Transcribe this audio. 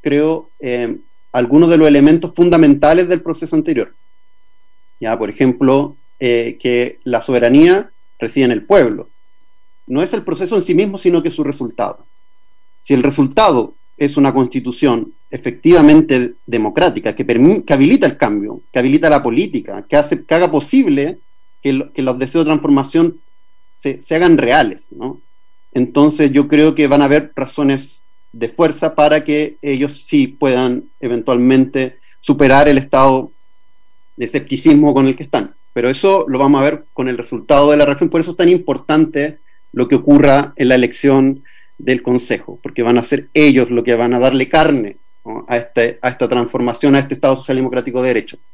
creo, algunos de los elementos fundamentales del proceso anterior. Ya, por ejemplo, que la soberanía reside en el pueblo. No es el proceso en sí mismo, sino que su resultado. Si el resultado es una constitución efectivamente democrática, que habilita el cambio, que habilita la política, que haga posible que los deseos de transformación se hagan reales, ¿no? Entonces yo creo que van a haber razones de fuerza para que ellos sí puedan eventualmente superar el estado de escepticismo con el que están. Pero eso lo vamos a ver con el resultado de la reacción. Por eso es tan importante lo que ocurra en la elección del Consejo, porque van a ser ellos los que van a darle carne, ¿no?, a esta transformación, a este Estado social democrático de derecho.